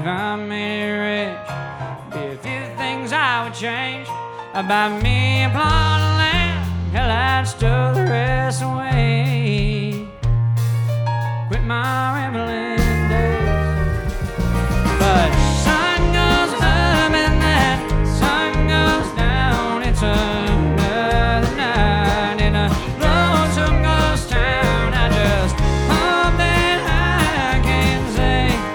I made it rich. Be a few things I would change about me. Applaud